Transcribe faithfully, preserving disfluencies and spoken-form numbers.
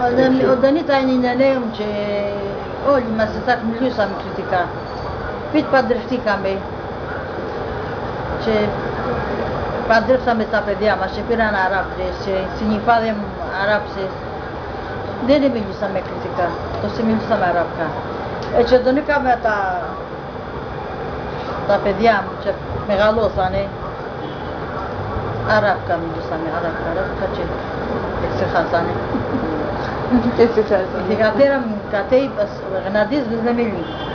Όταν ήταν οι νέοι και όλοι μας εσάς μιλούσαμε κριτικά. Πίτ παντρευτήκαμε και παντρέψαμε τα παιδιά μας και πήραν Αράπτες και συνυφάδε Αράπτες. Δεν μιλούσαμε κριτικά, τόσο μιλούσαμε αράπικα. Έτσι όταν είχαμε τα, τα παιδιά μου και μεγαλώσανε, αράπικα μιλούσαμε, αράπικα, αράπικα και εξεχάσανε. Και ξεχάσανε. Η γατέρα μου κατέει γναντής δεν μιλεί.